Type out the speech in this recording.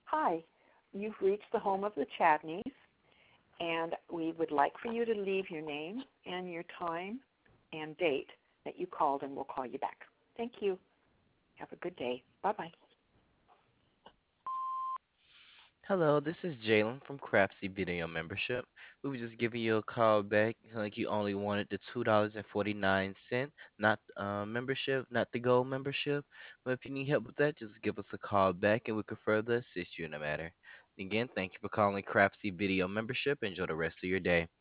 Hi, you've reached the home of the Chadneys, and we would like for you to leave your name and your time and date that you called, and we'll call you back. Thank you. Have a good day. Bye-bye. Hello, this is Jalen from Craftsy Video Membership. We were just giving you a call back, like you only wanted the $2.49, not membership, not the gold membership. But if you need help with that, just give us a call back and we can further assist you in the matter. Again, thank you for calling Craftsy Video Membership. Enjoy the rest of your day.